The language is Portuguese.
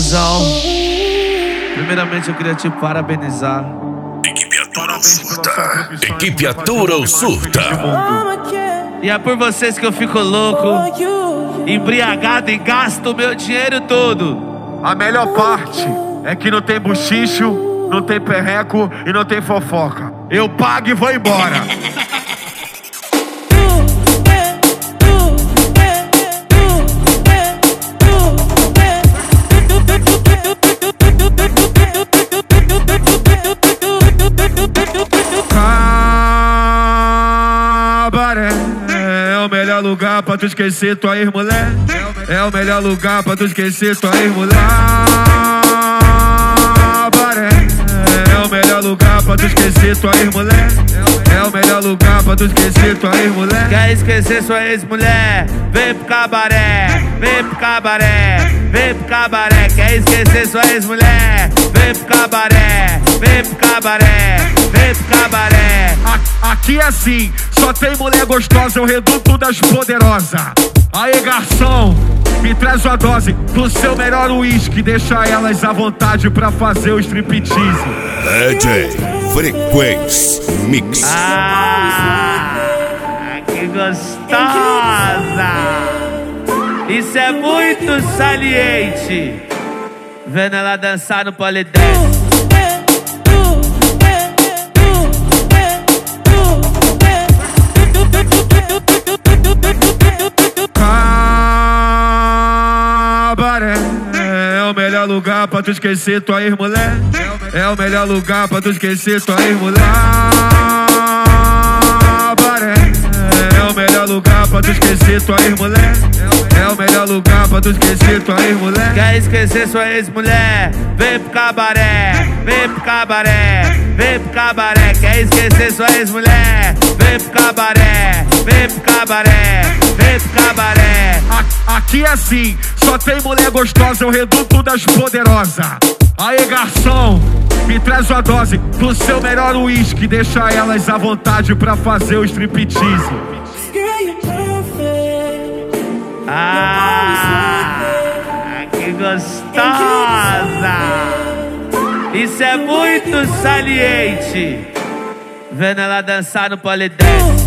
mozão. Primeiramente eu queria te parabenizar. Equipe Atura ou Surta. Equipe Atura ou Surta. E é por vocês que eu fico louco, embriagado e gasto o meu dinheiro todo. A melhor parte é que não tem buchicho, não tem perreco e não tem fofoca. Eu pago e vou embora. Cabaré é o melhor lugar pra tu esquecer tua ex-mulher. É o melhor lugar pra tu esquecer tua ex-mulher. Cabaré é o melhor lugar pra tu esquecer tua ex-mulher. É o melhor lugar pra tu esquecer tua ex-mulher. Quer esquecer sua ex-mulher? Vem pro cabaré, vem pro cabaré, vem pro cabaré. Quer esquecer sua ex-mulher? Vem pro cabaré, vem pro cabaré, vem pro cabaré. Aqui é assim, só tem mulher gostosa, é o reduto das poderosas. Aí garçom, me traz uma dose do seu melhor uísque, deixa elas à vontade pra fazer o striptease. DJ Frequência Mix. Que gostosa! Isso é muito saliente. Vendo ela dançar no polidense. Cabaré é o melhor lugar pra tu esquecer tua ex-mulher. É o melhor lugar pra tu esquecer tua ex-mulher. Cabaré é o melhor lugar pra tu esquecer tua ex-mulher. É o melhor lugar pra tu esquecer tua ex-mulher. Quer esquecer sua ex-mulher? Vem pro cabaré, vem pro cabaré, vem pro cabaré. Quer esquecer sua ex-mulher? Vem pro cabaré, vem pro cabaré, vem pro cabaré. Aqui é assim, só tem mulher gostosa, é o reduto das poderosas. Aí garçom, me traz uma dose do seu melhor uísque, deixa elas à vontade pra fazer o striptease. Que gostosa! Isso é muito saliente. Vendo ela dançar no polidense.